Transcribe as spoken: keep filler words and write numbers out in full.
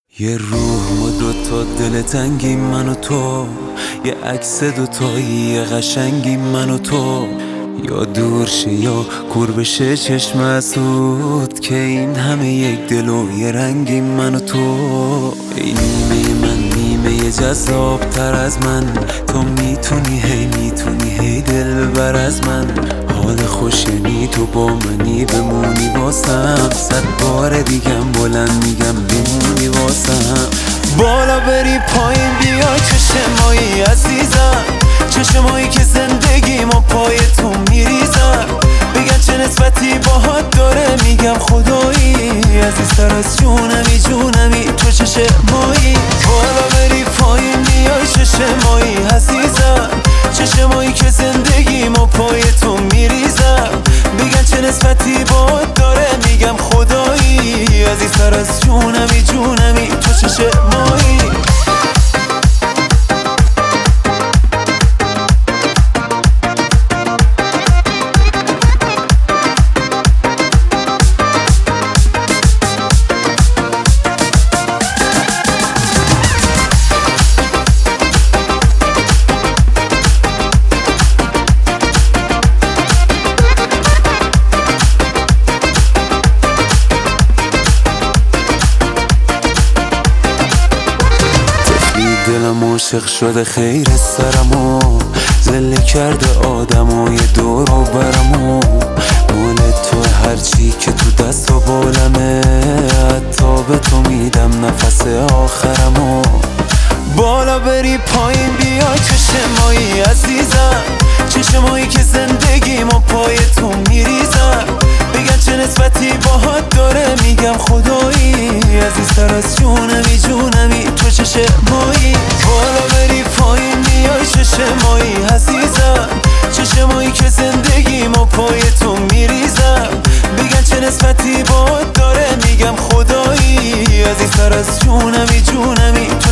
یه روح و دوتا دل تنگی من و تو، یه عکس دوتایی یه قشنگی من و تو، یا دور شه یا کور بشه چشم اسود که این همه یک دل و یه رنگی من و تو. ای نیمه من نیمه یه جذاب تر از من، تو میتونی هی میتونی هی دل ببر از من. حال خوش یعنی تو با منی بمونی واسم، صد بار دیگم بلند میگم بمونی واسم. بالا بری پایین بیا چشمایی عزیزم، چشمایی که زندگیم و پای تو میریزم. بگن چه نسبتی باهات داره میگم خدایی، عزیزتر از جونمی جونمی تو چشمایی. بالا بری پایین بیای چشمایی عزیزم، چشمایی که زندگیم و پای تو میریزم. بگن چه نسبتی باهات داره میگم خدایی، عزیزتر از جونمی جونمی تو چشمایی. دلم عاشق شده خیر سرمو، زله کرده آدم و یه دور و برمو. مال تو هرچی که تو دست و بالمه، حتی به تو میدم نفس آخرمو. بالا بری پایین بیا چشمایی عزیزم، چشمایی که زندگیم و پای تو میریزم. بگن چه نسبتی باهات داره میگم خدایی، عزیزتر از جونمی جونمی تو چشمایی. بالا بری پایین بیای چشمایی عزیزم، چشمایی که زندگیم و پای تو میریزم. بگن چه نسبتی باهات داره میگم خدایی، عزیزتر از جونمی جونمی تو